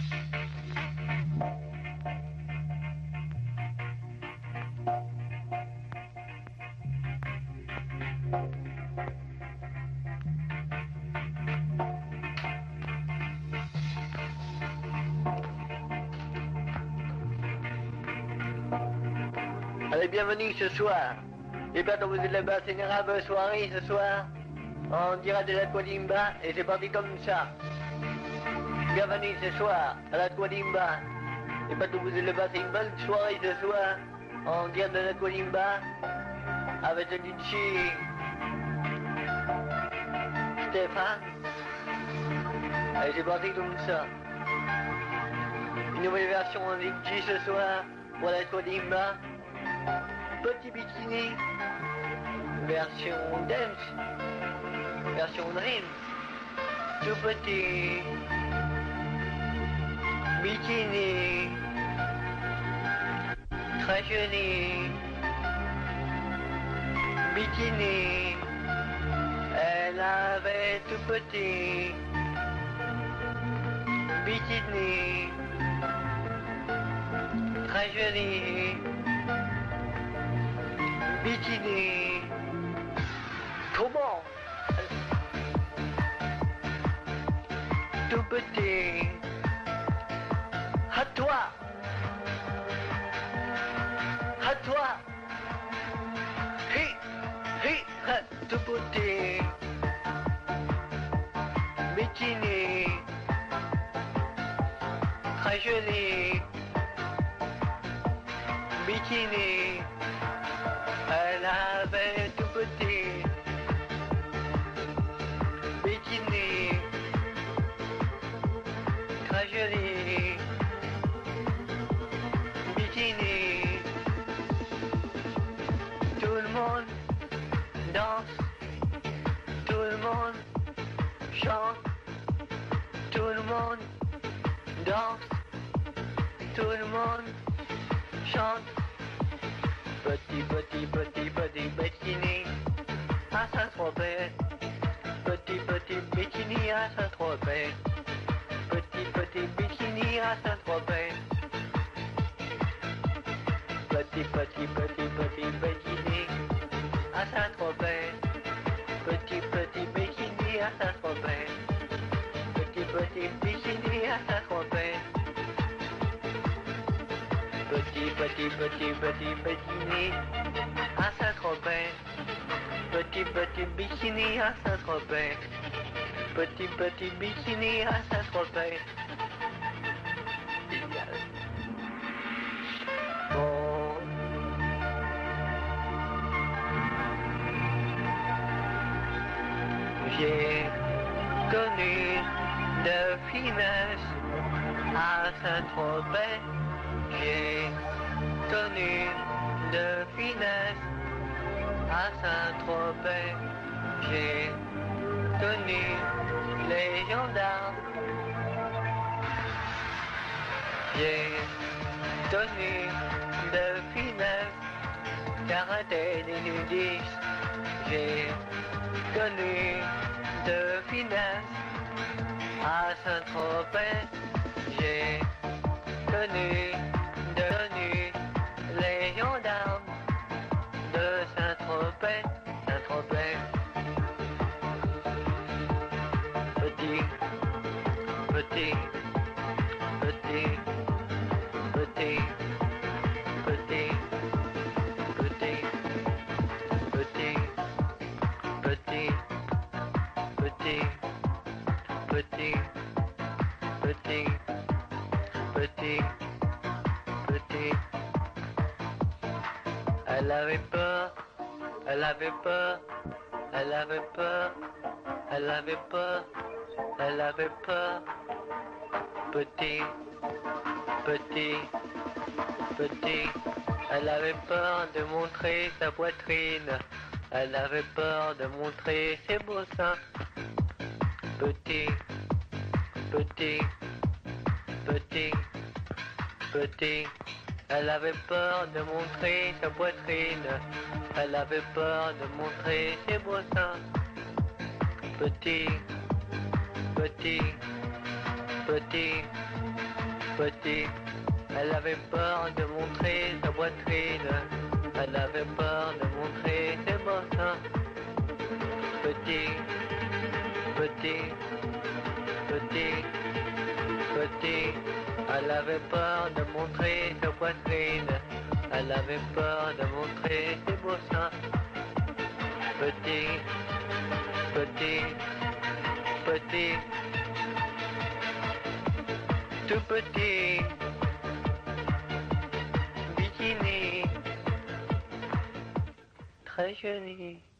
Allez, bienvenue ce soir. J'espère que vous êtes là-bas, c'est une grave soirée ce soir. On dira de la Twadimba et c'est parti comme ça. Bienvenue ce soir à la Twadimba. J'espère que vous êtes là-bas, c'est une bonne soirée ce soir. On dira de la Twadimba avec le DJ Stéphane. Allez, c'est parti comme ça. Une nouvelle version en DJ ce soir pour la Twadimba. Petit bikini, version dance, version dream, tout petit bikini, très joli bikini, elle avait tout petit bikini, très joli bikini, trop bon, tout petit, à toi, hi, tout petit, bikini, très joli, bikini. Elle avait tout petit bikini, très joli bikini. Tout le monde danse, tout le monde chante, tout le monde danse, tout le monde chante. Petit bikini à Saint-Tropez. Petit bikini à Saint-Tropez. Petit bikini à Saint-Tropez. Petit bikini à Saint-Tropez. Petit bikini à Saint-Tropez. Petit bikini à Saint-Tropez. Petit bikini à Saint-Tropez. Petit bikini à Saint-Tropez. Petit bikini à Saint-Tropez. Génial. Bon. J'ai connu de finesse à Saint-Tropez. J'ai connu de finesse à Saint-Tropez. J'ai connu les gendarmes. J'ai connu de finesse karaté des nudistes. J'ai connu de finesse à Saint-Tropez. J'ai connu les gendarmes de Saint-Tropez. Saint-Tropez. Petit petit petit petit petit petit petit petit petit petit petit petit petit. Elle avait peur, elle avait peur, elle avait peur, elle avait peur, elle avait peur. Petit, petit, petit, elle avait peur de montrer sa poitrine, elle avait peur de montrer ses beaux seins. Petit, petit, petit, petit, elle avait peur de montrer sa poitrine, elle avait peur de montrer ses beaux seins. Petit, petit, petit, Petit, elle avait peur de montrer sa poitrine. Elle avait peur de montrer ses beaux seins. Petit, petit, petit, petit, elle avait peur de montrer sa poitrine. Elle avait peur de montrer ses beaux seins. Petit, petit, petit, tout petit, bikini, très joli.